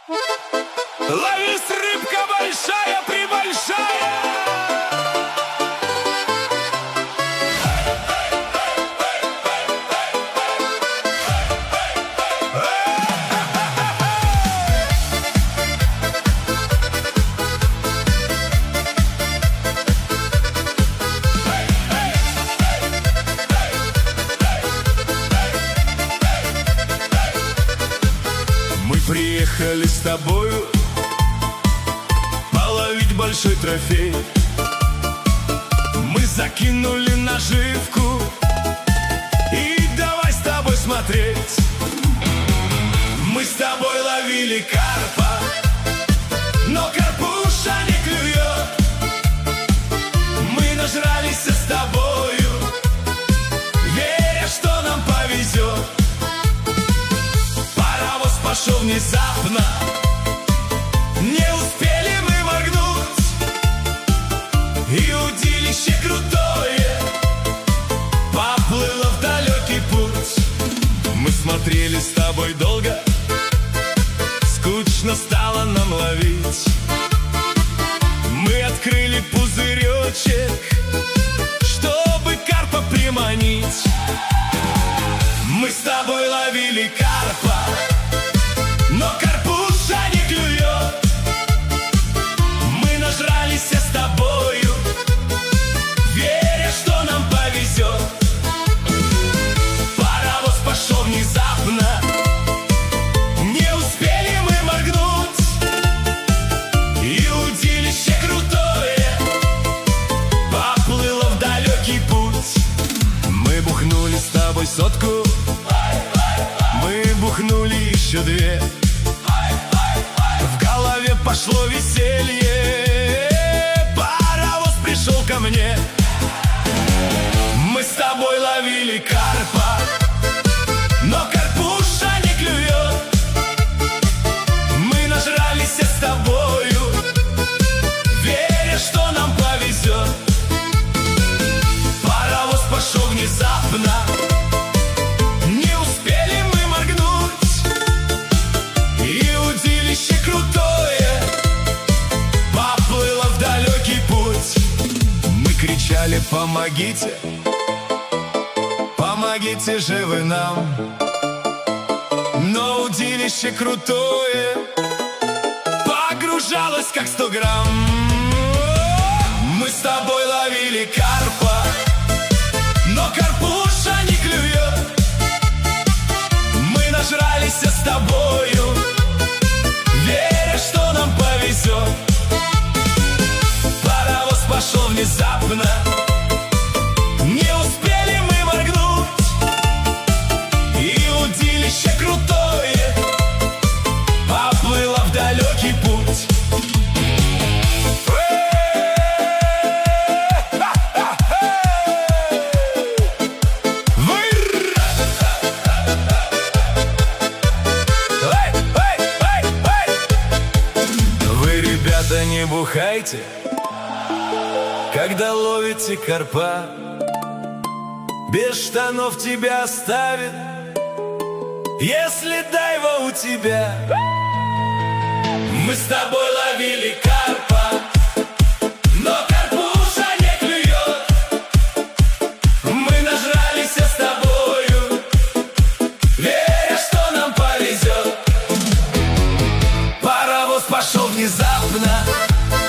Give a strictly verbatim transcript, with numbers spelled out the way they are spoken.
Ловись, рыбка большая-пребольшая. Мы приехали с тобою половить большой трофей. Мы закинули наживку и давай с тобой смотреть. Мы с тобой ловили карпа, но карпуша не клюет. Мы нажрались с тобою, веря, что нам повезет. Паровоз пошел внезапно, не успели мы моргнуть, и удилище крутое поплыло в далекий путь. Мы смотрели с тобой долго, скучно стало нам ловить. Мы открыли пузыречек, чтобы карпа приманить. Мы с тобой ловили карпа, но карпуша не клюет. Мы нажрались с тобою, веря, что нам повезет. Паровоз пошел внезапно, не успели мы моргнуть, и удилище крутое поплыло в далекий путь. Мы бухнули с тобой сотку, мы бухнули еще две. В голове пошло веселье, паровоз пришел ко мне. Мы с тобой ловили карпа, но карпуша не клюет. Мы нажрались с тобою, веря, что нам повезет. Паровоз пошел внезапно, не успели мы моргнуть, и удилище крутое поплыло в далекий путь. Мы кричали: помогите, помогите же вы нам. Но удилище крутое погружалось как сто грамм. Мы с тобой ловили карпа, но карпуша не клюет. Мы нажрались с тобою, веря, что нам повезет. Паровоз пошел внезапно, не успели мы моргнуть, и удилище крутое поплыло в далекий путь. Ребята, не бухайте, когда ловите карпа. Без штанов тебя оставит, если дайва у тебя. Мы с тобой ловили карпа, но карпуша не клюет. Мы нажрались с тобою, веря, что нам повезет. Паровоз пошел внезапно,